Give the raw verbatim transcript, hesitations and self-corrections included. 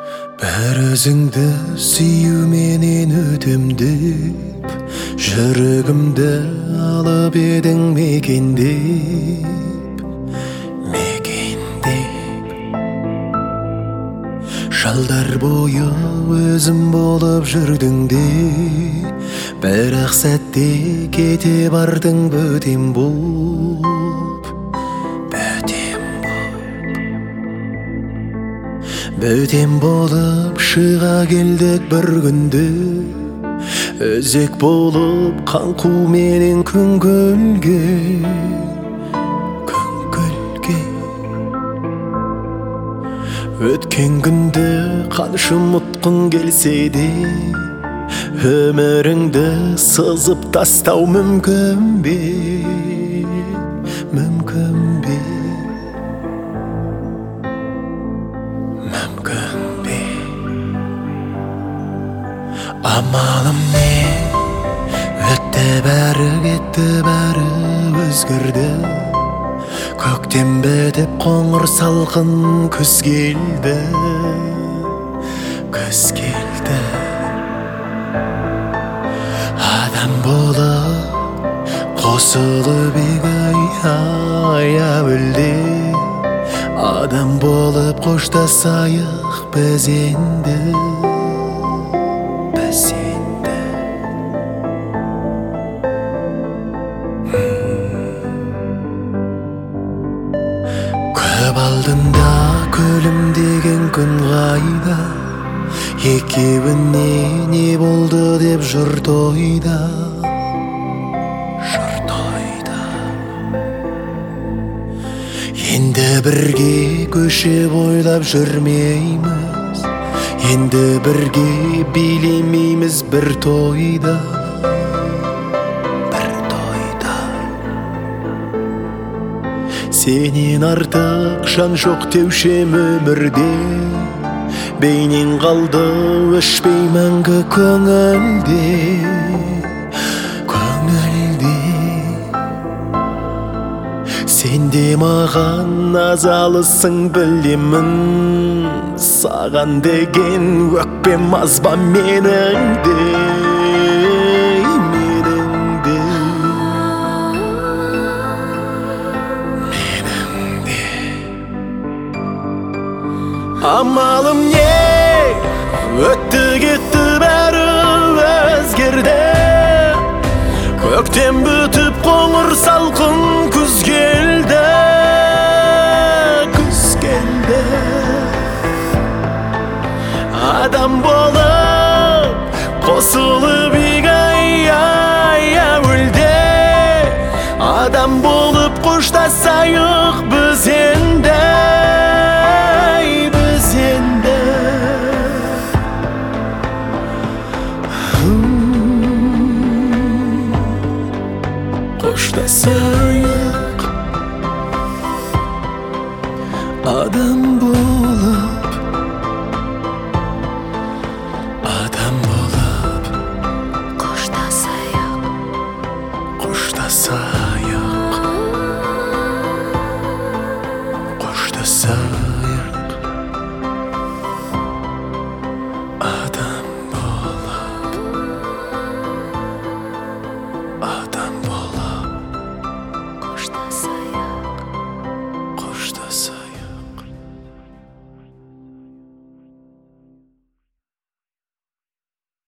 Бәр өзіңді сүю менен өтем деп, жүрегімді алып едің мекендеп, мекендеп. Жалдар бойы өзім болып жүрдің де, бірақ сәтте кете бардың бөтем болып. Бөтем болып шыға келдік бір күнде, өзек болып қаңқу менен күңгөлге, күңгөлге. Өткен күнді қанша ұмытқың келсе де, өміріңді сызып тастау мүмкін бе, мүмкін бе, мүмкін бе. Амалым не? Өтті бәрі, кетті бәрі, өзгерді. Көктем бітіп қоңыр салқын күз келді, күз келді. Адам болып қосылып егай әуелде, адам болып қоштасайық біз енді, біз енді. Көп алдында күлімдеген күн қайда, екеуіне не болды деп жұрт ойда, жұрт ойда. Енді бірге көше бойлап жүрмейміз, енді бірге билемейміз бір тойда, бір тойда. Сенен артық жан жоқ деушем өмірде, бейнең қалды өшпей мәңгі көңілде, көңілде. Сен де маған назалысың білемін, саған деген өкпем аз ба менің де, менің де, менің де. Амалым не? Өтті кетті бәрі өзгерді. Көктем бүтіп қоңыр салқын күз келді, күз келді. Адам болып қосылып егай әуелде, адам болып қоштасайық біз енді.